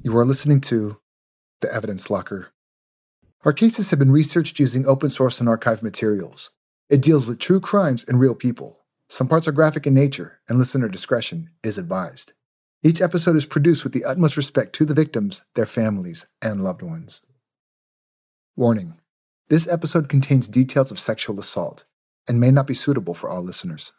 You are listening to The Evidence Locker. Our cases have been researched using open source and archive materials. It deals with true crimes and real people. Some parts are graphic in nature, and listener discretion is advised. Each episode is produced with the utmost respect to the victims, their families, and loved ones. Warning: this episode contains details of sexual assault and may not be suitable for all listeners.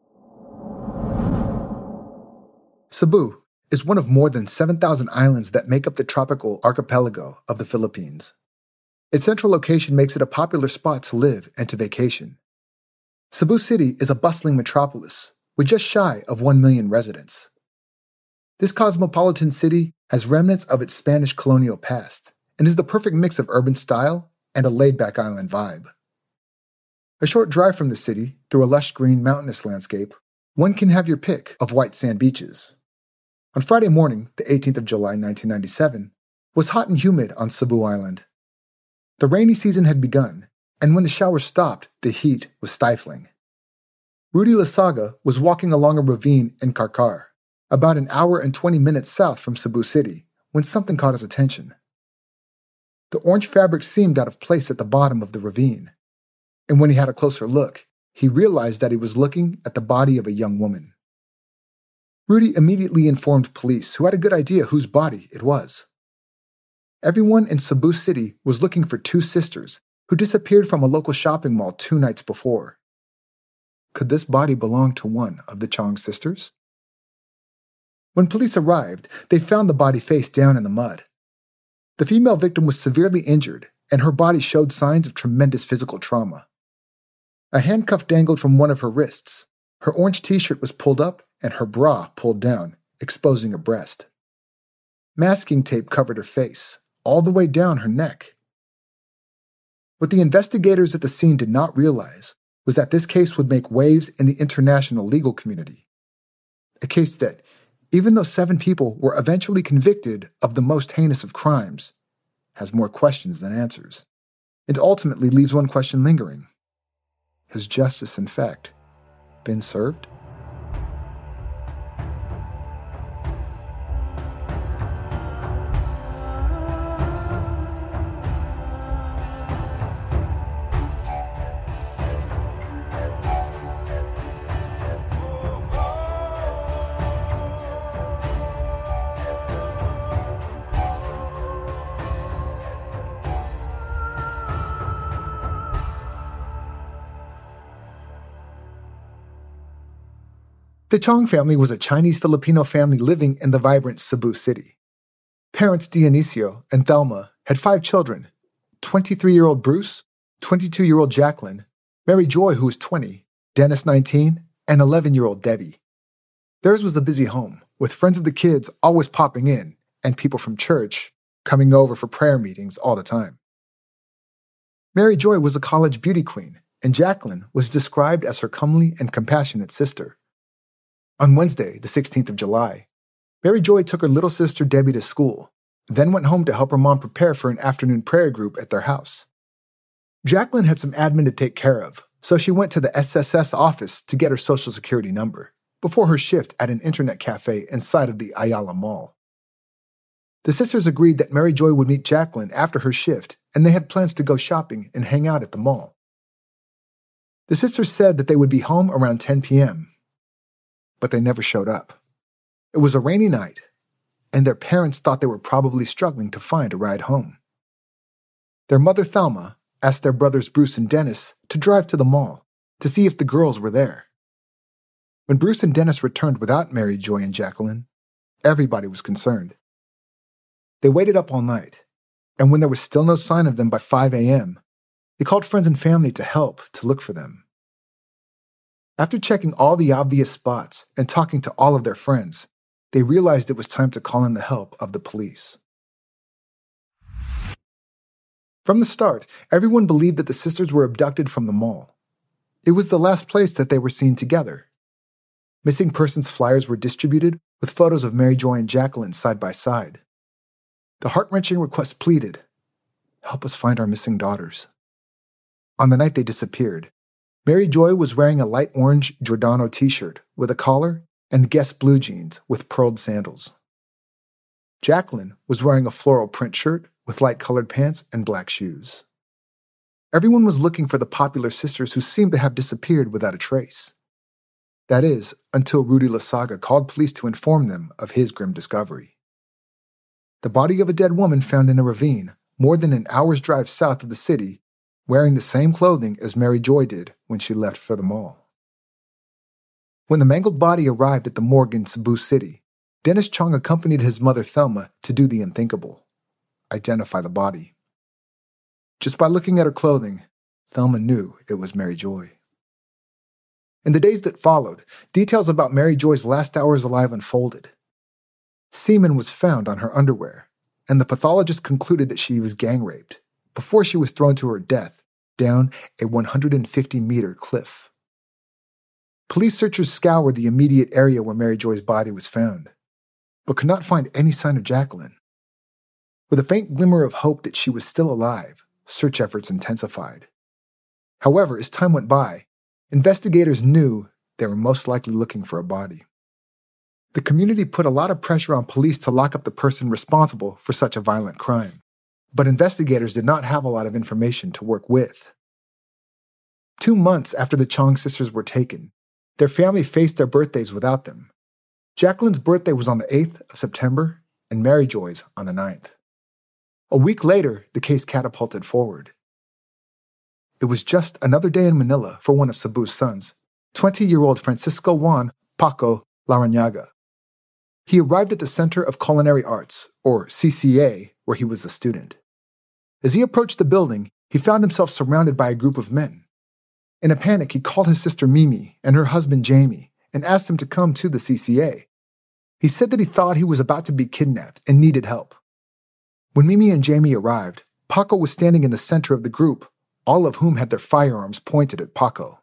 Cebu is one of more than 7,000 islands that make up the tropical archipelago of the Philippines. Its central location makes it a popular spot to live and to vacation. Cebu City is a bustling metropolis with just shy of 1 million residents. This cosmopolitan city has remnants of its Spanish colonial past and is the perfect mix of urban style and a laid-back island vibe. A short drive from the city, through a lush green mountainous landscape, one can have your pick of white sand beaches. On Friday morning, the 18th of July, 1997, was hot and humid on Cebu Island. The rainy season had begun, and when the showers stopped, the heat was stifling. Rudy Lasaga was walking along a ravine in Carcar, about an hour and 20 minutes south from Cebu City, when something caught his attention. The orange fabric seemed out of place at the bottom of the ravine, and when he had a closer look, he realized that he was looking at the body of a young woman. Rudy immediately informed police, who had a good idea whose body it was. Everyone in Cebu City was looking for two sisters who disappeared from a local shopping mall 2 nights before. Could this body belong to one of the Chong sisters? When police arrived, they found the body face down in the mud. The female victim was severely injured, and her body showed signs of tremendous physical trauma. A handcuff dangled from one of her wrists. Her orange t-shirt was pulled up and her bra pulled down, exposing her breast. Masking tape covered her face, all the way down her neck. What the investigators at the scene did not realize was that this case would make waves in the international legal community. A case that, even though 7 people were eventually convicted of the most heinous of crimes, has more questions than answers, and ultimately leaves one question lingering. Has justice, in fact, been served? The Chong family was a Chinese-Filipino family living in the vibrant Cebu City. Parents Dionisio and Thelma had 5 children: 23-year-old Bruce, 22-year-old Jacqueline, Mary Joy, who was 20, Dennis, 19, and 11-year-old Debbie. Theirs was a busy home, with friends of the kids always popping in, and people from church coming over for prayer meetings all the time. Mary Joy was a college beauty queen, and Jacqueline was described as her comely and compassionate sister. On Wednesday, the 16th of July, Mary Joy took her little sister Debbie to school, then went home to help her mom prepare for an afternoon prayer group at their house. Jacqueline had some admin to take care of, so she went to the SSS office to get her social security number before her shift at an internet cafe inside of the Ayala Mall. The sisters agreed that Mary Joy would meet Jacqueline after her shift, and they had plans to go shopping and hang out at the mall. The sisters said that they would be home around 10 p.m., but they never showed up. It was a rainy night, and their parents thought they were probably struggling to find a ride home. Their mother, Thelma, asked their brothers Bruce and Dennis to drive to the mall to see if the girls were there. When Bruce and Dennis returned without Mary Joy and Jacqueline, everybody was concerned. They waited up all night, and when there was still no sign of them by 5 a.m., they called friends and family to help to look for them. After checking all the obvious spots and talking to all of their friends, they realized it was time to call in the help of the police. From the start, everyone believed that the sisters were abducted from the mall. It was the last place that they were seen together. Missing persons flyers were distributed with photos of Mary Joy and Jacqueline side by side. The heart-wrenching request pleaded, "Help us find our missing daughters." On the night they disappeared, Mary Joy was wearing a light orange Giordano t-shirt with a collar and Guess blue jeans with pearled sandals. Jacqueline was wearing a floral print shirt with light-colored pants and black shoes. Everyone was looking for the popular sisters who seemed to have disappeared without a trace. That is, until Rudy Lasaga called police to inform them of his grim discovery. The body of a dead woman found in a ravine more than an hour's drive south of the city, wearing the same clothing as Mary Joy did when she left for the mall. When the mangled body arrived at the morgue in Cebu City, Dennis Chong accompanied his mother Thelma to do the unthinkable: identify the body. Just by looking at her clothing, Thelma knew it was Mary Joy. In the days that followed, details about Mary Joy's last hours alive unfolded. Semen was found on her underwear, and the pathologist concluded that she was gang raped before she was thrown to her death down a 150-meter cliff. Police searchers scoured the immediate area where Mary Joy's body was found, but could not find any sign of Jacqueline. With a faint glimmer of hope that she was still alive, search efforts intensified. However, as time went by, investigators knew they were most likely looking for a body. The community put a lot of pressure on police to lock up the person responsible for such a violent crime, but investigators did not have a lot of information to work with. 2 months after the Chong sisters were taken, their family faced their birthdays without them. Jacqueline's birthday was on the 8th of September and Mary Joy's on the 9th. A week later, the case catapulted forward. It was just another day in Manila for one of Cebu's sons, 20-year-old Francisco Juan Paco Larrañaga. He arrived at the Center of Culinary Arts, or CCA, where he was a student. As he approached the building, he found himself surrounded by a group of men. In a panic, he called his sister Mimi and her husband Jamie and asked them to come to the CCA. He said that he thought he was about to be kidnapped and needed help. When Mimi and Jamie arrived, Paco was standing in the center of the group, all of whom had their firearms pointed at Paco.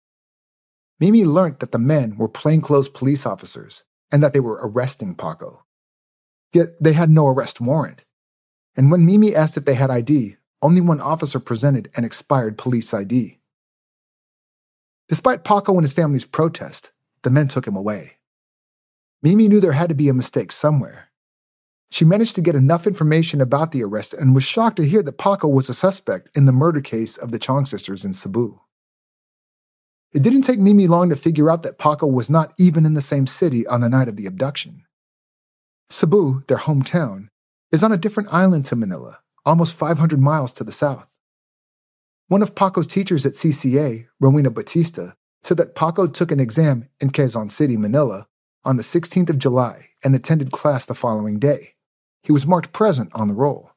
Mimi learned that the men were plainclothes police officers and that they were arresting Paco. Yet they had no arrest warrant. And when Mimi asked if they had ID, only one officer presented an expired police ID. Despite Paco and his family's protest, the men took him away. Mimi knew there had to be a mistake somewhere. She managed to get enough information about the arrest and was shocked to hear that Paco was a suspect in the murder case of the Chong sisters in Cebu. It didn't take Mimi long to figure out that Paco was not even in the same city on the night of the abduction. Cebu, their hometown, is on a different island to Manila, almost 500 miles to the south. One of Paco's teachers at CCA, Rowena Batista, said that Paco took an exam in Quezon City, Manila, on the 16th of July and attended class the following day. He was marked present on the roll.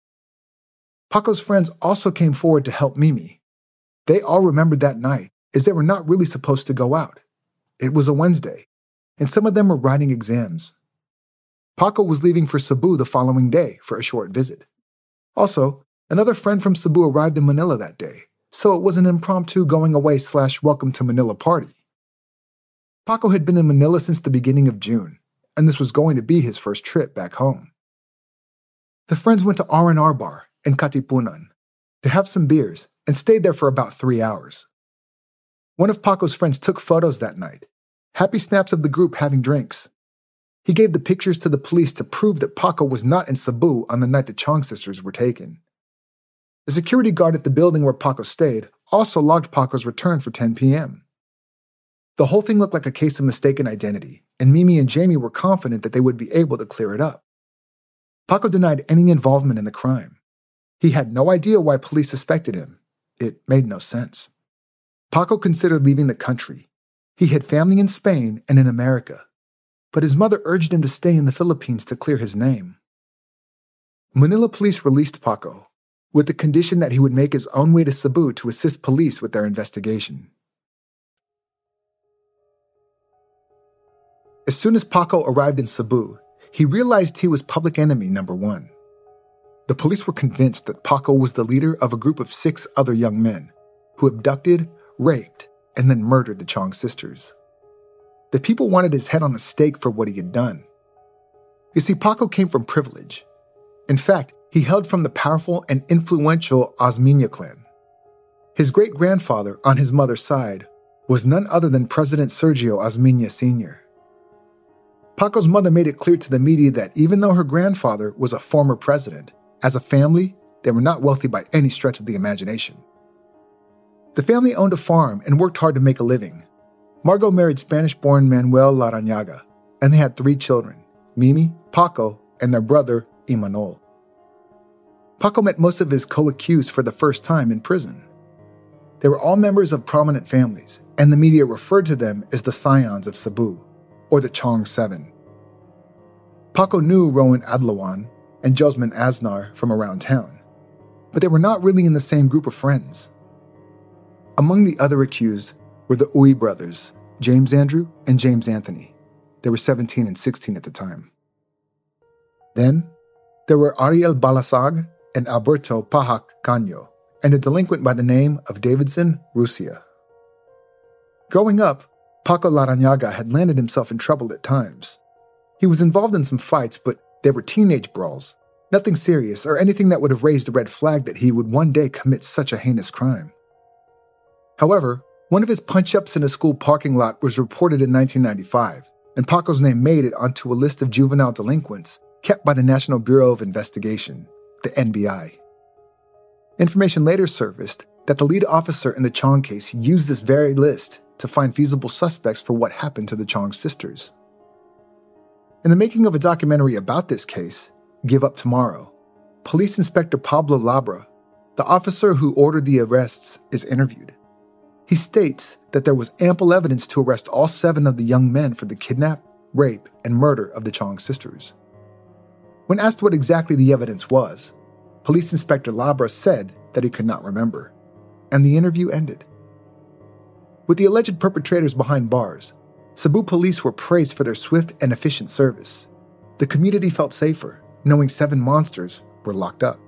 Paco's friends also came forward to help Mimi. They all remembered that night, as they were not really supposed to go out. It was a Wednesday, and some of them were writing exams. Paco was leaving for Cebu the following day for a short visit. Also, another friend from Cebu arrived in Manila that day, so it was an impromptu going-away/welcome to Manila party. Paco had been in Manila since the beginning of June, and this was going to be his first trip back home. The friends went to R&R Bar in Katipunan to have some beers and stayed there for about 3 hours. One of Paco's friends took photos that night, happy snaps of the group having drinks. He gave the pictures to the police to prove that Paco was not in Cebu on the night the Chong sisters were taken. The security guard at the building where Paco stayed also logged Paco's return for 10 p.m. The whole thing looked like a case of mistaken identity, and Mimi and Jamie were confident that they would be able to clear it up. Paco denied any involvement in the crime. He had no idea why police suspected him. It made no sense. Paco considered leaving the country. He had family in Spain and in America, but his mother urged him to stay in the Philippines to clear his name. Manila police released Paco, with the condition that he would make his own way to Cebu to assist police with their investigation. As soon as Paco arrived in Cebu, he realized he was public enemy number one. The police were convinced that Paco was the leader of a group of 6 other young men who abducted, raped, and then murdered the Chong sisters. The people wanted his head on a stake for what he had done. You see, Paco came from privilege. In fact, he hailed from the powerful and influential Osmeña clan. His great-grandfather on his mother's side was none other than President Sergio Osmeña Sr. Paco's mother made it clear to the media that even though her grandfather was a former president, as a family, they were not wealthy by any stretch of the imagination. The family owned a farm and worked hard to make a living. Margot married Spanish-born Manuel Larrañaga, and they had 3 children, Mimi, Paco, and their brother, Imanol. Paco met most of his co-accused for the first time in prison. They were all members of prominent families, and the media referred to them as the scions of Cebu, or the Chong Seven. Paco knew Rowan Adlawan and Josman Aznar from around town, but they were not really in the same group of friends. Among the other accused were the Uy brothers, James Andrew and James Anthony. They were 17 and 16 at the time. Then, there were Ariel Balasag and Alberto Pahak Caño, and a delinquent by the name of Davidson Rusia. Growing up, Paco Larrañaga had landed himself in trouble at times. He was involved in some fights, but they were teenage brawls, nothing serious or anything that would have raised a red flag that he would one day commit such a heinous crime. However, one of his punch-ups in a school parking lot was reported in 1995, and Paco's name made it onto a list of juvenile delinquents kept by the National Bureau of Investigation, the NBI. Information later surfaced that the lead officer in the Chong case used this very list to find feasible suspects for what happened to the Chong sisters. In the making of a documentary about this case, Give Up Tomorrow, Police Inspector Pablo Labra, the officer who ordered the arrests, is interviewed. He states that there was ample evidence to arrest all 7 of the young men for the kidnap, rape, and murder of the Chong sisters. When asked what exactly the evidence was, Police Inspector Labra said that he could not remember, and the interview ended. With the alleged perpetrators behind bars, Cebu police were praised for their swift and efficient service. The community felt safer, knowing 7 monsters were locked up.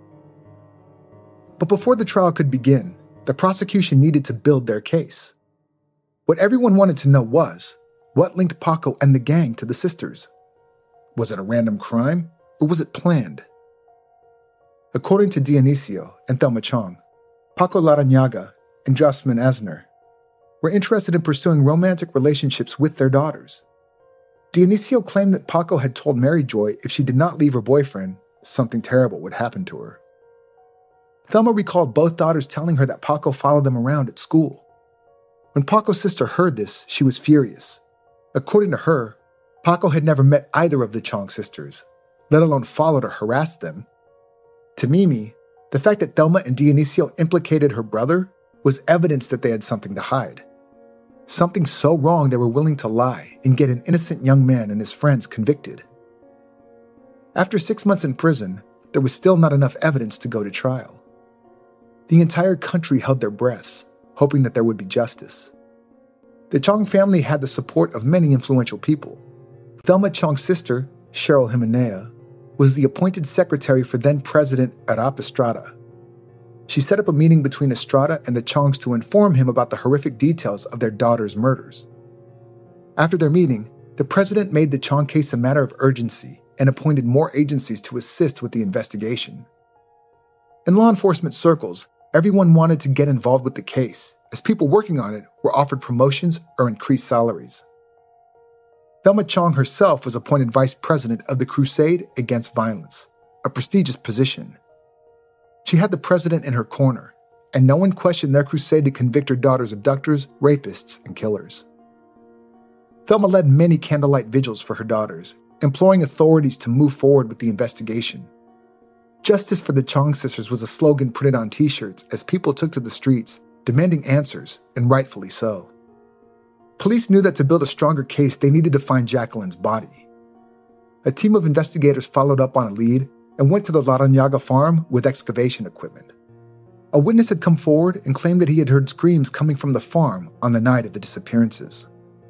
But before the trial could begin, the prosecution needed to build their case. What everyone wanted to know was, what linked Paco and the gang to the sisters? Was it a random crime, or was it planned? According to Dionisio and Thelma Chong, Paco Larrañaga and Josman Aznar were interested in pursuing romantic relationships with their daughters. Dionisio claimed that Paco had told Mary Joy if she did not leave her boyfriend, something terrible would happen to her. Thelma recalled both daughters telling her that Paco followed them around at school. When Paco's sister heard this, she was furious. According to her, Paco had never met either of the Chong sisters, let alone followed or harassed them. To Mimi, the fact that Thelma and Dionisio implicated her brother was evidence that they had something to hide. Something so wrong they were willing to lie and get an innocent young man and his friends convicted. After 6 months in prison, there was still not enough evidence to go to trial. The entire country held their breaths, hoping that there would be justice. The Chong family had the support of many influential people. Thelma Chong's sister, Cheryl Jimenea, was the appointed secretary for then-President Arap Estrada. She set up a meeting between Estrada and the Chongs to inform him about the horrific details of their daughter's murders. After their meeting, the president made the Chong case a matter of urgency and appointed more agencies to assist with the investigation. In law enforcement circles, everyone wanted to get involved with the case, as people working on it were offered promotions or increased salaries. Thelma Chong herself was appointed vice president of the Crusade Against Violence, a prestigious position. She had the president in her corner, and no one questioned their crusade to convict her daughter's abductors, rapists, and killers. Thelma led many candlelight vigils for her daughters, imploring authorities to move forward with the investigation. Justice for the Chong sisters was a slogan printed on t-shirts as people took to the streets, demanding answers, and rightfully so. Police knew that to build a stronger case, they needed to find Jacqueline's body. A team of investigators followed up on a lead and went to the Larrañaga farm with excavation equipment. A witness had come forward and claimed that he had heard screams coming from the farm on the night of the disappearances.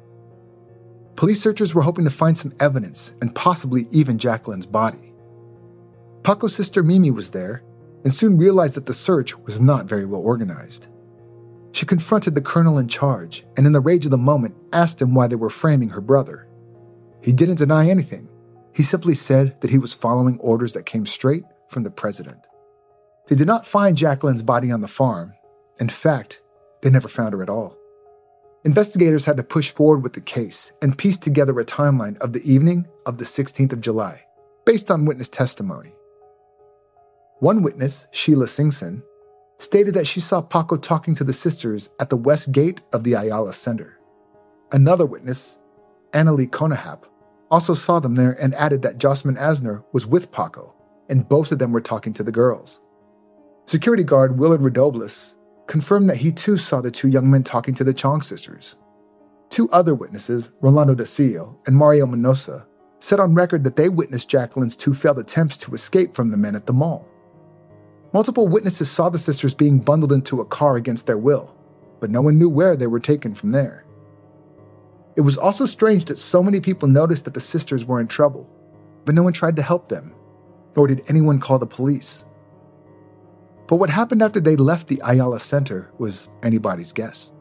Police searchers were hoping to find some evidence and possibly even Jacqueline's body. Paco's sister Mimi was there and soon realized that the search was not very well organized. She confronted the colonel in charge and in the rage of the moment asked him why they were framing her brother. He didn't deny anything. He simply said that he was following orders that came straight from the president. They did not find Jacqueline's body on the farm. In fact, they never found her at all. Investigators had to push forward with the case and piece together a timeline of the evening of the 16th of July, based on witness testimony. One witness, Sheila Singson, stated that she saw Paco talking to the sisters at the west gate of the Ayala Center. Another witness, Annalie Konahap, also saw them there and added that Josman Asner was with Paco, and both of them were talking to the girls. Security guard Willard Redobles confirmed that he too saw the two young men talking to the Chong sisters. Two other witnesses, Rolando Dacio and Mario Minosa, said on record that they witnessed Jacqueline's two failed attempts to escape from the men at the mall. Multiple witnesses saw the sisters being bundled into a car against their will, but no one knew where they were taken from there. It was also strange that so many people noticed that the sisters were in trouble, but no one tried to help them, nor did anyone call the police. But what happened after they left the Ayala Center was anybody's guess.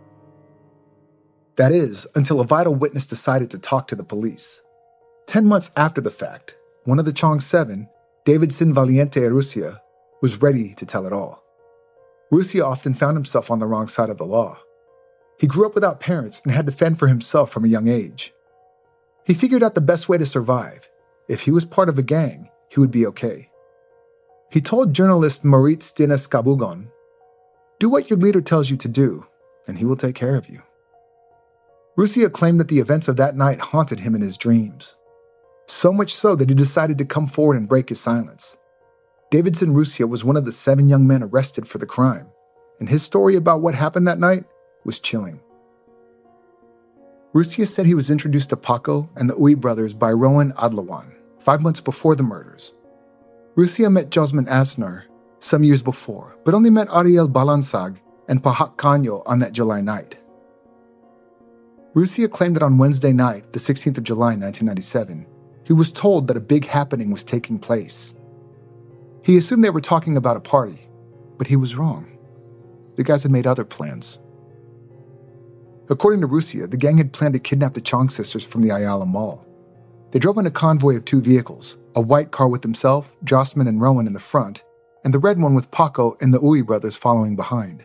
That is, until a vital witness decided to talk to the police. 10 months after the fact, one of the Chong Seven, Davidson Valiente Rusia, was ready to tell it all. Rusia often found himself on the wrong side of the law. He grew up without parents and had to fend for himself from a young age. He figured out the best way to survive. If he was part of a gang, he would be okay. He told journalist Moritz Dinas Kabugon, "Do what your leader tells you to do, and he will take care of you." Rusia claimed that the events of that night haunted him in his dreams. So much so that he decided to come forward and break his silence. Davidson Rusia was one of the 7 young men arrested for the crime, and his story about what happened that night was chilling. Rusia said he was introduced to Paco and the Uy brothers by Rowan Adlawan 5 months before the murders. Rusia met Josman Asner some years before, but only met Ariel Balansag and Pahak Kanyo on that July night. Rusia claimed that on Wednesday night, the 16th of July 1997, he was told that a big happening was taking place. He assumed they were talking about a party, but he was wrong. The guys had made other plans. According to Rusia, the gang had planned to kidnap the Chong sisters from the Ayala Mall. They drove in a convoy of 2 vehicles, a white car with himself, Josman and Rowan in the front, and the red one with Paco and the Uy brothers following behind.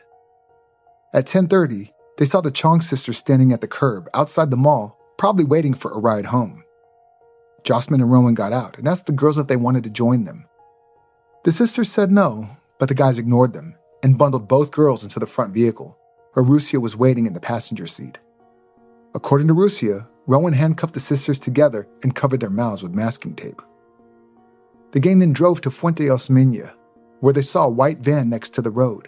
At 10:30, they saw the Chong sisters standing at the curb outside the mall, probably waiting for a ride home. Josman and Rowan got out and asked the girls if they wanted to join them. The sisters said no, but the guys ignored them and bundled both girls into the front vehicle, where Rusia was waiting in the passenger seat. According to Rusia, Rowan handcuffed the sisters together and covered their mouths with masking tape. The gang then drove to Fuente Osmeña, where they saw a white van next to the road.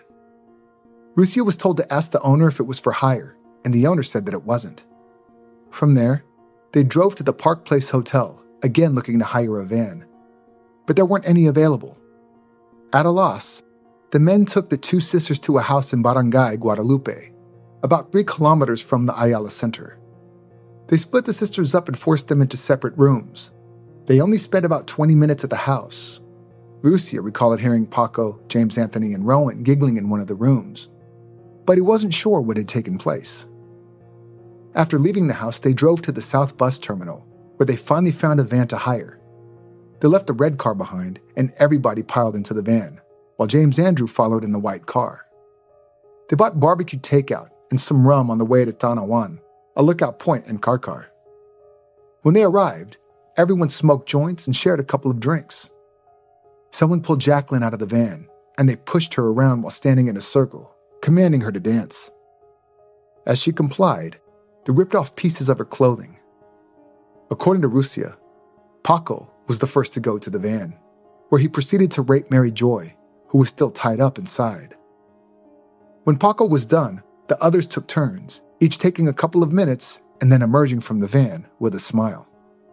Rusia was told to ask the owner if it was for hire, and the owner said that it wasn't. From there, they drove to the Park Place Hotel, again looking to hire a van. But there weren't any available. At a loss, the men took the 2 sisters to a house in Barangay Guadalupe, about 3 kilometers from the Ayala Center. They split the sisters up and forced them into separate rooms. They only spent about 20 minutes at the house. Rusia recalled hearing Paco, James Anthony, and Rowan giggling in one of the rooms, but he wasn't sure what had taken place. After leaving the house, they drove to the South Bus Terminal, where they finally found a van to hire. They left the red car behind, and everybody piled into the van, while James Andrew followed in the white car. They bought barbecue takeout and some rum on the way to Tanawan, a lookout point in Karkar. When they arrived, everyone smoked joints and shared a couple of drinks. Someone pulled Jacqueline out of the van, and they pushed her around while standing in a circle, commanding her to dance. As she complied, they ripped off pieces of her clothing. According to Rusia, Paco was the first to go to the van, where he proceeded to rape Mary Joy, who was still tied up inside. When Paco was done, the others took turns, each taking a couple of minutes and then emerging from the van with a smile.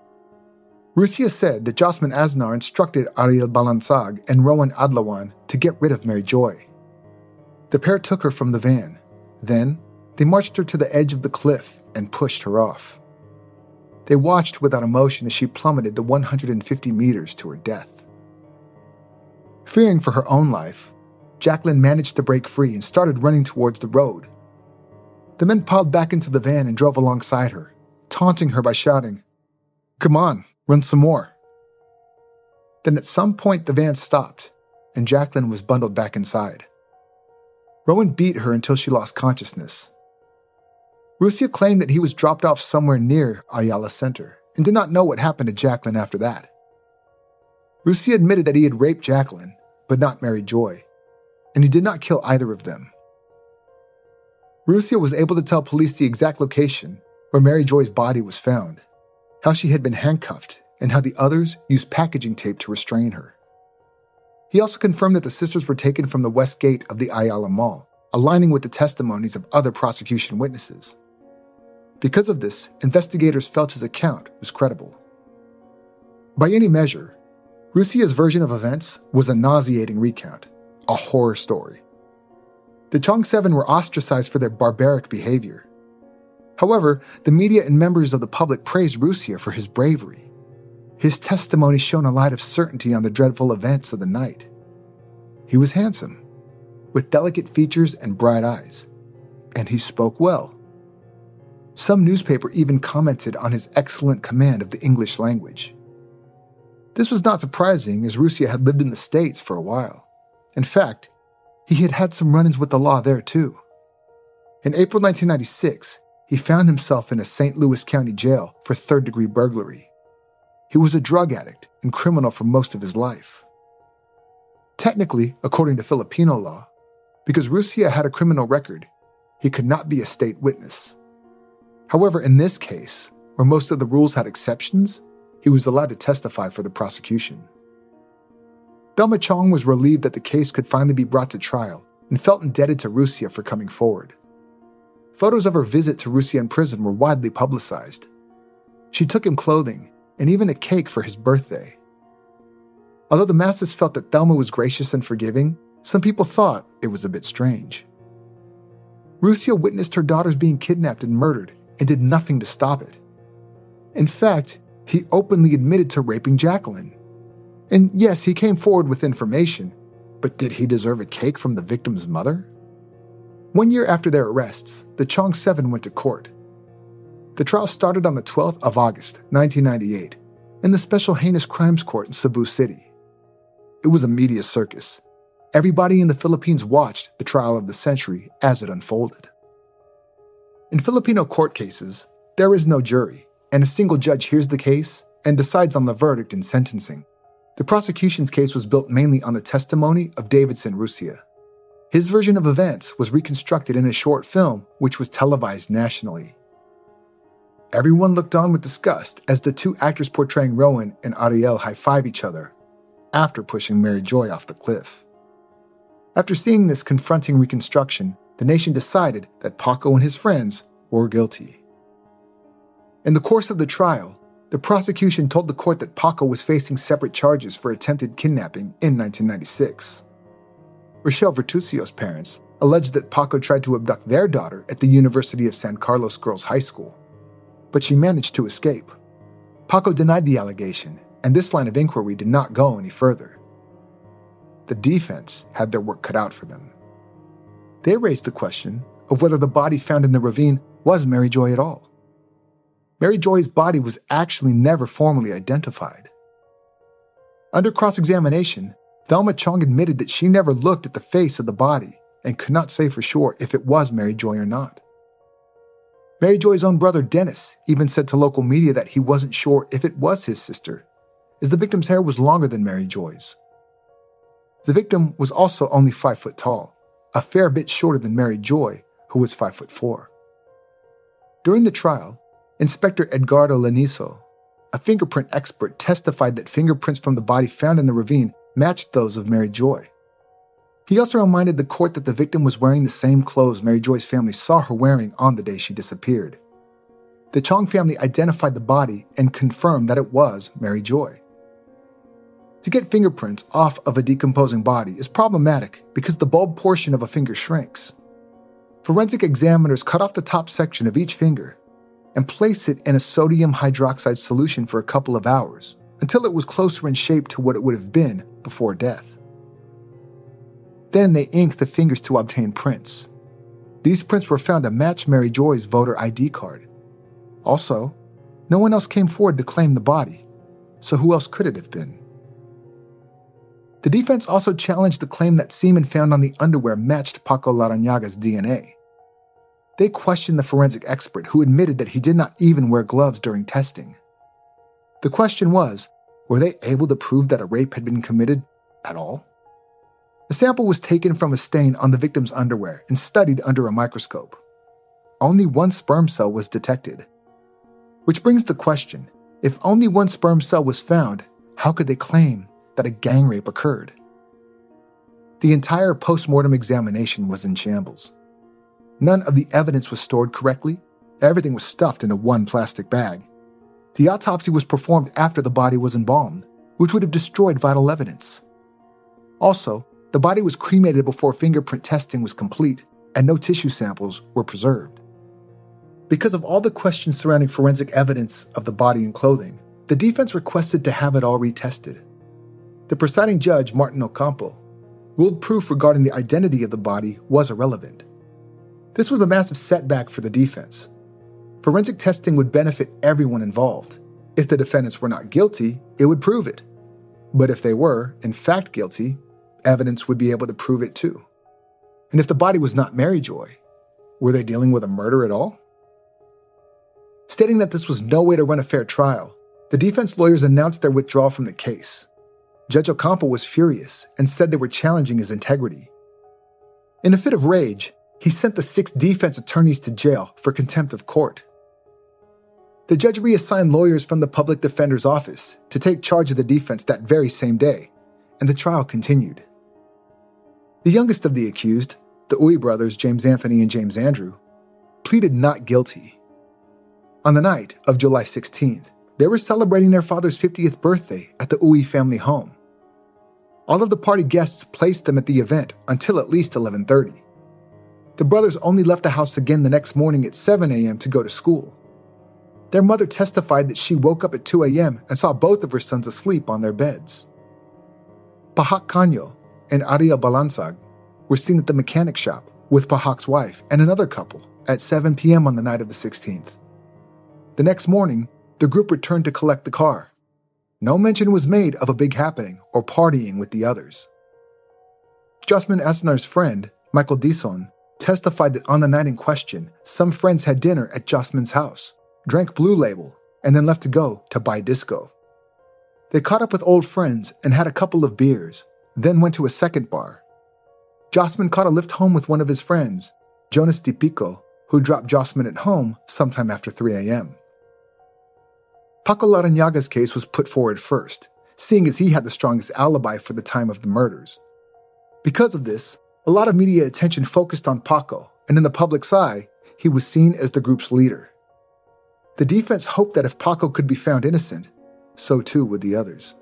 Rusia said that Josman Asner instructed Ariel Balansag and Rowan Adlawan to get rid of Mary Joy. The pair took her from the van. Then, they marched her to the edge of the cliff and pushed her off. They watched without emotion as she plummeted the 150 meters to her death. Fearing for her own life, Jacqueline managed to break free and started running towards the road. The men piled back into the van and drove alongside her, taunting her by shouting, "Come on, run some more." Then at some point the van stopped, and Jacqueline was bundled back inside. Rowan beat her until she lost consciousness. Rusia claimed that he was dropped off somewhere near Ayala Center and did not know what happened to Jacqueline after that. Rusia admitted that he had raped Jacqueline, but not Mary Joy, and he did not kill either of them. Rusia was able to tell police the exact location where Mary Joy's body was found, how she had been handcuffed, and how the others used packaging tape to restrain her. He also confirmed that the sisters were taken from the west gate of the Ayala Mall, aligning with the testimonies of other prosecution witnesses. Because of this, investigators felt his account was credible. By any measure, Rusia's version of events was a nauseating recount, a horror story. The Chong Seven were ostracized for their barbaric behavior. However, the media and members of the public praised Rusia for his bravery. His testimony shone a light of certainty on the dreadful events of the night. He was handsome, with delicate features and bright eyes, and he spoke well. Some newspaper even commented on his excellent command of the English language. This was not surprising, as Rusia had lived in the States for a while. In fact, he had had some run-ins with the law there too. In April 1996, he found himself in a St. Louis County jail for third-degree burglary. He was a drug addict and criminal for most of his life. Technically, according to Filipino law, because Rusia had a criminal record, he could not be a state witness. However, in this case, where most of the rules had exceptions, he was allowed to testify for the prosecution. Thelma Chong was relieved that the case could finally be brought to trial and felt indebted to Rusia for coming forward. Photos of her visit to Rusia in prison were widely publicized. She took him clothing and even a cake for his birthday. Although the masses felt that Thelma was gracious and forgiving, some people thought it was a bit strange. Rusia witnessed her daughters being kidnapped and murdered and did nothing to stop it. In fact, he openly admitted to raping Jacqueline. And yes, he came forward with information, but did he deserve a cake from the victim's mother? 1 year after their arrests, the Chong Seven went to court. The trial started on the 12th of August, 1998, in the Special Heinous Crimes Court in Cebu City. It was a media circus. Everybody in the Philippines watched the trial of the century as it unfolded. In Filipino court cases, there is no jury, and a single judge hears the case and decides on the verdict in sentencing. The prosecution's case was built mainly on the testimony of Davidson Rusia. His version of events was reconstructed in a short film which was televised nationally. Everyone looked on with disgust as the two actors portraying Rowan and Ariel high-five each other after pushing Mary Joy off the cliff. After seeing this confronting reconstruction, the nation decided that Paco and his friends were guilty. In the course of the trial, the prosecution told the court that Paco was facing separate charges for attempted kidnapping in 1996. Rochelle Vertucio's parents alleged that Paco tried to abduct their daughter at the University of San Carlos Girls High School, but she managed to escape. Paco denied the allegation, and this line of inquiry did not go any further. The defense had their work cut out for them. They raised the question of whether the body found in the ravine was Mary Joy at all. Mary Joy's body was actually never formally identified. Under cross-examination, Thelma Chong admitted that she never looked at the face of the body and could not say for sure if it was Mary Joy or not. Mary Joy's own brother Dennis even said to local media that he wasn't sure if it was his sister, as the victim's hair was longer than Mary Joy's. The victim was also only 5 foot tall, a fair bit shorter than Mary Joy, who was 5'4". During the trial, Inspector Edgardo Laniso, a fingerprint expert, testified that fingerprints from the body found in the ravine matched those of Mary Joy. He also reminded the court that the victim was wearing the same clothes Mary Joy's family saw her wearing on the day she disappeared. The Chong family identified the body and confirmed that it was Mary Joy. To get fingerprints off of a decomposing body is problematic because the bulb portion of a finger shrinks. Forensic examiners cut off the top section of each finger and place it in a sodium hydroxide solution for a couple of hours until it was closer in shape to what it would have been before death. Then they inked the fingers to obtain prints. These prints were found to match Mary Joy's voter ID card. Also, no one else came forward to claim the body, so who else could it have been? The defense also challenged the claim that semen found on the underwear matched Paco Larrañaga's DNA. They questioned the forensic expert who admitted that he did not even wear gloves during testing. The question was, were they able to prove that a rape had been committed at all? A sample was taken from a stain on the victim's underwear and studied under a microscope. Only one sperm cell was detected. Which brings the question, if only one sperm cell was found, how could they claim that a gang rape occurred? The entire post-mortem examination was in shambles. None of the evidence was stored correctly. Everything was stuffed into one plastic bag. The autopsy was performed after the body was embalmed, which would have destroyed vital evidence. Also, the body was cremated before fingerprint testing was complete, and no tissue samples were preserved. Because of all the questions surrounding forensic evidence of the body and clothing, the defense requested to have it all retested. The presiding judge, Martin Ocampo, ruled proof regarding the identity of the body was irrelevant. This was a massive setback for the defense. Forensic testing would benefit everyone involved. If the defendants were not guilty, it would prove it. But if they were, in fact, guilty, evidence would be able to prove it too. And if the body was not Mary Joy, were they dealing with a murder at all? Stating that this was no way to run a fair trial, the defense lawyers announced their withdrawal from the case. Judge Ocampo was furious and said they were challenging his integrity. In a fit of rage, he sent the 6 defense attorneys to jail for contempt of court. The judge reassigned lawyers from the public defender's office to take charge of the defense that very same day, and the trial continued. The youngest of the accused, the Uy brothers, James Anthony and James Andrew, pleaded not guilty. On the night of July 16th, they were celebrating their father's 50th birthday at the Uy family home. All of the party guests placed them at the event until at least 11:30. The brothers only left the house again the next morning at 7 a.m. to go to school. Their mother testified that she woke up at 2 a.m. and saw both of her sons asleep on their beds. Pahak Canyo and Aria Balansag were seen at the mechanic shop with Pahak's wife and another couple at 7 p.m. on the night of the 16th. The next morning, the group returned to collect the car. No mention was made of a big happening or partying with the others. Josman Asnar's friend, Michael Dison, testified that on the night in question, some friends had dinner at Josman's house, drank Blue Label, and then left to go to buy disco. They caught up with old friends and had a couple of beers, then went to a second bar. Josman caught a lift home with one of his friends, Jonas Tipico, who dropped Josman at home sometime after 3 a.m. Paco Larrañaga's case was put forward first, seeing as he had the strongest alibi for the time of the murders. Because of this, a lot of media attention focused on Paco, and in the public's eye, he was seen as the group's leader. The defense hoped that if Paco could be found innocent, so too would the others.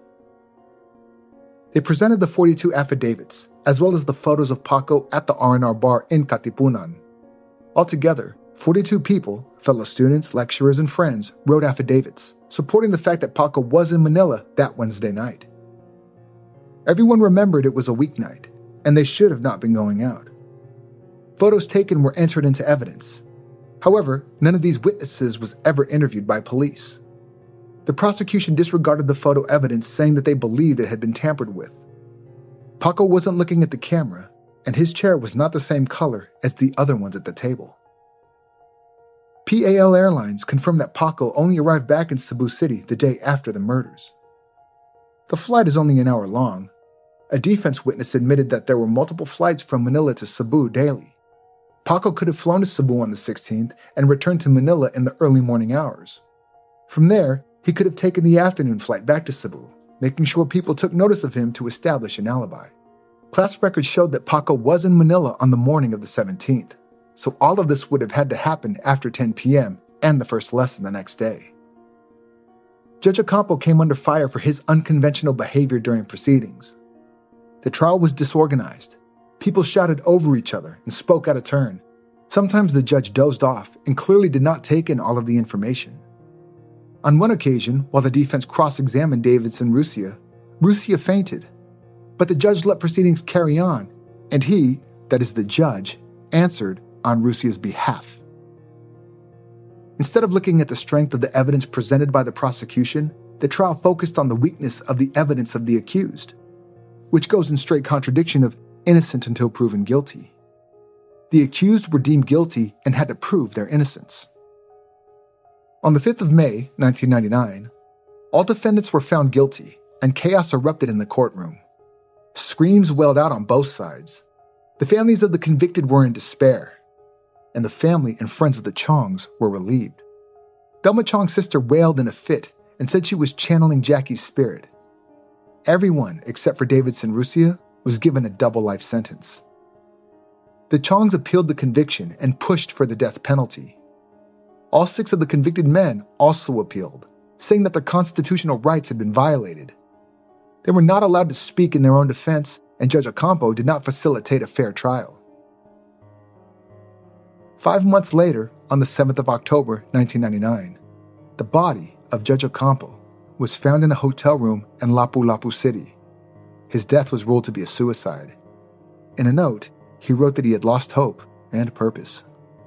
They presented the 42 affidavits, as well as the photos of Paco at the R&R bar in Katipunan. Altogether, 42 people, fellow students, lecturers, and friends, wrote affidavits, supporting the fact that Paco was in Manila that Wednesday night. Everyone remembered it was a weeknight, and they should have not been going out. Photos taken were entered into evidence. However, none of these witnesses was ever interviewed by police. The prosecution disregarded the photo evidence, saying that they believed it had been tampered with. Paco wasn't looking at the camera, and his chair was not the same color as the other ones at the table. PAL Airlines confirmed that Paco only arrived back in Cebu City the day after the murders. The flight is only an hour long. A defense witness admitted that there were multiple flights from Manila to Cebu daily. Paco could have flown to Cebu on the 16th and returned to Manila in the early morning hours. From there, he could have taken the afternoon flight back to Cebu, making sure people took notice of him to establish an alibi. Class records showed that Paco was in Manila on the morning of the 17th, so all of this would have had to happen after 10 p.m. and the first lesson the next day. Judge Ocampo came under fire for his unconventional behavior during proceedings. The trial was disorganized. People shouted over each other and spoke out of turn. Sometimes the judge dozed off and clearly did not take in all of the information. On one occasion, while the defense cross-examined Davidson Rusia fainted. But the judge let proceedings carry on, and he, that is the judge, answered on Rusia's behalf. Instead of looking at the strength of the evidence presented by the prosecution, the trial focused on the weakness of the evidence of the accused, which goes in straight contradiction of innocent until proven guilty. The accused were deemed guilty and had to prove their innocence. On the 5th of May, 1999, all defendants were found guilty, and chaos erupted in the courtroom. Screams welled out on both sides. The families of the convicted were in despair, and the family and friends of the Chongs were relieved. Thelma Chong's sister wailed in a fit and said she was channeling Jackie's spirit. Everyone, except for Davidson Rusia, was given a double life sentence. The Chongs appealed the conviction and pushed for the death penalty. All 6 of the convicted men also appealed, saying that their constitutional rights had been violated. They were not allowed to speak in their own defense, and Judge Ocampo did not facilitate a fair trial. 5 months later, on the 7th of October, 1999, the body of Judge Ocampo was found in a hotel room in Lapu-Lapu City. His death was ruled to be a suicide. In a note, he wrote that he had lost hope and purpose.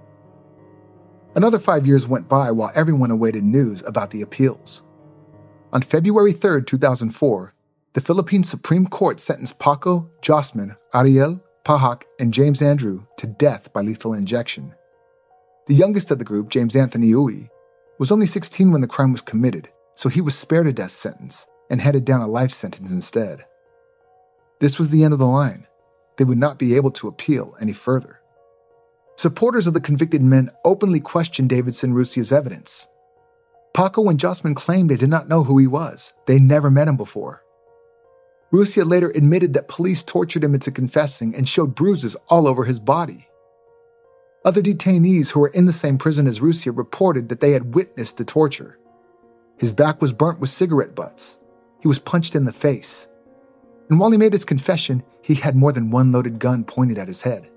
Another 5 years went by while everyone awaited news about the appeals. On February 3, 2004, the Philippine Supreme Court sentenced Paco, Josman, Ariel, Pahak, and James Andrew to death by lethal injection. The youngest of the group, James Anthony Uy, was only 16 when the crime was committed, so he was spared a death sentence and handed down a life sentence instead. This was the end of the line. They would not be able to appeal any further. Supporters of the convicted men openly questioned Davidson Rusia's evidence. Paco and Josman claimed they did not know who he was. They never met him before. Rusia later admitted that police tortured him into confessing and showed bruises all over his body. Other detainees who were in the same prison as Rusia reported that they had witnessed the torture. His back was burnt with cigarette butts. He was punched in the face. And while he made his confession, he had more than one loaded gun pointed at his head.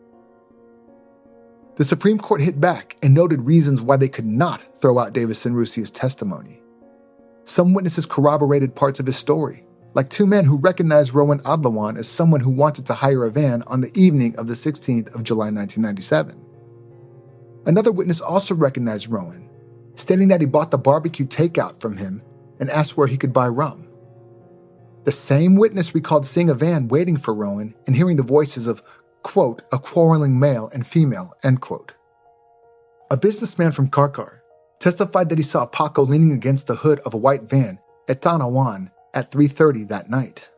The Supreme Court hit back and noted reasons why they could not throw out Davidson Rusia's testimony. Some witnesses corroborated parts of his story, like 2 men who recognized Rowan Adlawan as someone who wanted to hire a van on the evening of the 16th of July 1997. Another witness also recognized Rowan, stating that he bought the barbecue takeout from him and asked where he could buy rum. The same witness recalled seeing a van waiting for Rowan and hearing the voices of, quote, a quarreling male and female, end quote. A businessman from Karkar testified that he saw Paco leaning against the hood of a white van at Tanawan at 3:30 that night.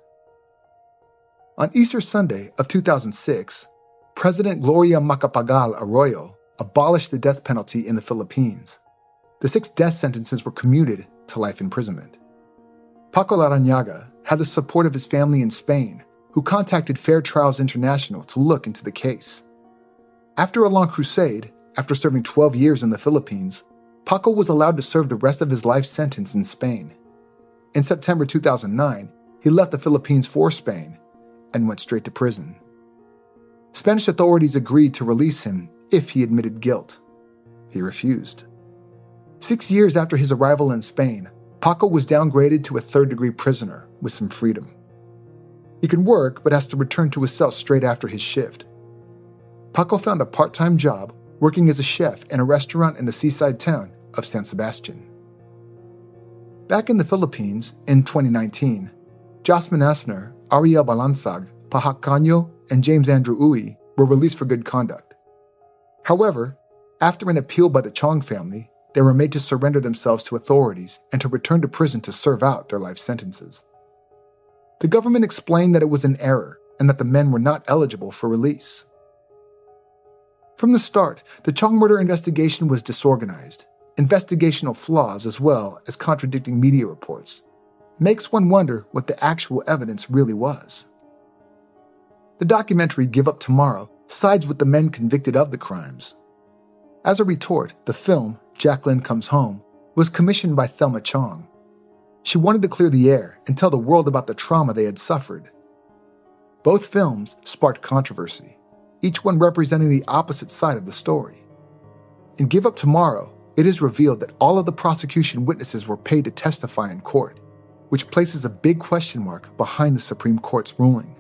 On Easter Sunday of 2006, President Gloria Macapagal Arroyo abolished the death penalty in the Philippines. The 6 death sentences were commuted to life imprisonment. Paco Larrañaga had the support of his family in Spain, who contacted Fair Trials International to look into the case. After a long crusade, after serving 12 years in the Philippines, Paco was allowed to serve the rest of his life sentence in Spain. In September 2009, he left the Philippines for Spain and went straight to prison. Spanish authorities agreed to release him if he admitted guilt. He refused. 6 years after his arrival in Spain, Paco was downgraded to a 3rd-degree prisoner with some freedom. He can work, but has to return to his cell straight after his shift. Paco found a part-time job working as a chef in a restaurant in the seaside town of San Sebastian. Back in the Philippines, in 2019, Josman Asner, Ariel Balansag, Pahak Canyo, and James Andrew Uy were released for good conduct. However, after an appeal by the Chong family, they were made to surrender themselves to authorities and to return to prison to serve out their life sentences. The government explained that it was an error and that the men were not eligible for release. From the start, the Chong murder investigation was disorganized. Investigational flaws as well as contradicting media reports makes one wonder what the actual evidence really was. The documentary Give Up Tomorrow sides with the men convicted of the crimes. As a retort, the film, Jacqueline Comes Home, was commissioned by Thelma Chong. She wanted to clear the air and tell the world about the trauma they had suffered. Both films sparked controversy, each one representing the opposite side of the story. In Give Up Tomorrow, it is revealed that all of the prosecution witnesses were paid to testify in court, which places a big question mark behind the Supreme Court's ruling.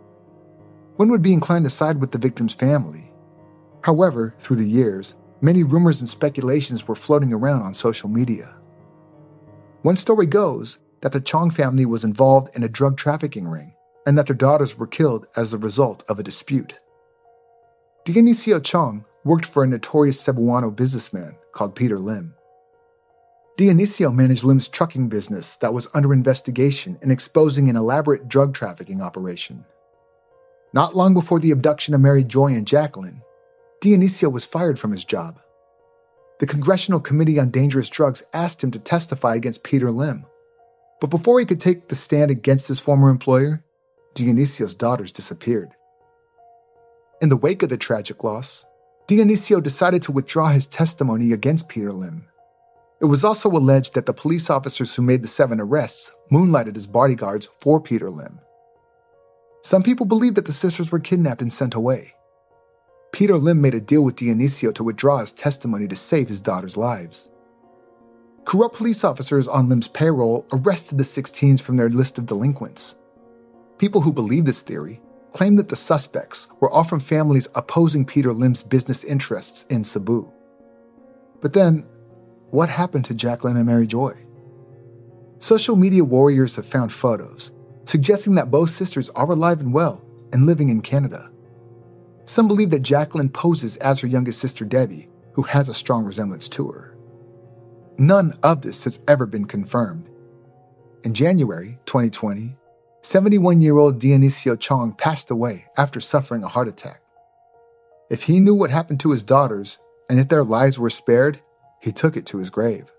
One would be inclined to side with the victim's family. However, through the years, many rumors and speculations were floating around on social media. One story goes that the Chong family was involved in a drug trafficking ring and that their daughters were killed as a result of a dispute. Dionisio Chong worked for a notorious Cebuano businessman called Peter Lim. Dionisio managed Lim's trucking business that was under investigation and exposing an elaborate drug trafficking operation. Not long before the abduction of Mary Joy and Jacqueline, Dionisio was fired from his job. The Congressional Committee on Dangerous Drugs asked him to testify against Peter Lim. But before he could take the stand against his former employer, Dionisio's daughters disappeared. In the wake of the tragic loss, Dionisio decided to withdraw his testimony against Peter Lim. It was also alleged that the police officers who made the 7 arrests moonlighted as bodyguards for Peter Lim. Some people believe that the sisters were kidnapped and sent away. Peter Lim made a deal with Dionisio to withdraw his testimony to save his daughters' lives. Corrupt police officers on Lim's payroll arrested the 16s from their list of delinquents. People who believe this theory claim that the suspects were all from families opposing Peter Lim's business interests in Cebu. But then, what happened to Jacqueline and Mary Joy? Social media warriors have found photos suggesting that both sisters are alive and well and living in Canada. Some believe that Jacqueline poses as her youngest sister Debbie, who has a strong resemblance to her. None of this has ever been confirmed. In January 2020, 71-year-old Dionisio Chong passed away after suffering a heart attack. If he knew what happened to his daughters and if their lives were spared, he took it to his grave.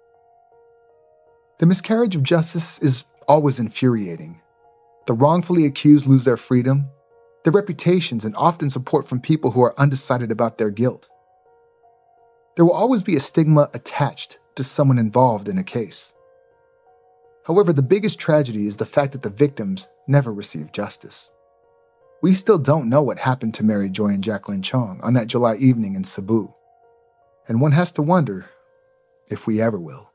The miscarriage of justice is always infuriating. The wrongfully accused lose their freedom, their reputations, and often support from people who are undecided about their guilt. There will always be a stigma attached to someone involved in a case. However, the biggest tragedy is the fact that the victims never received justice. We still don't know what happened to Mary Joy and Jacqueline Chong on that July evening in Cebu, and one has to wonder if we ever will.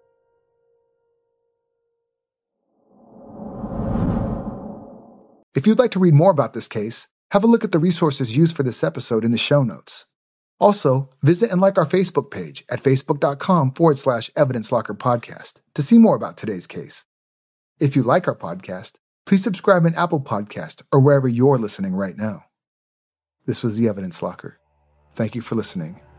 If you'd like to read more about this case, have a look at the resources used for this episode in the show notes. Also, visit and like our Facebook page at facebook.com/Evidence Locker Podcast to see more about today's case. If you like our podcast, please subscribe in Apple Podcast or wherever you're listening right now. This was the Evidence Locker. Thank you for listening.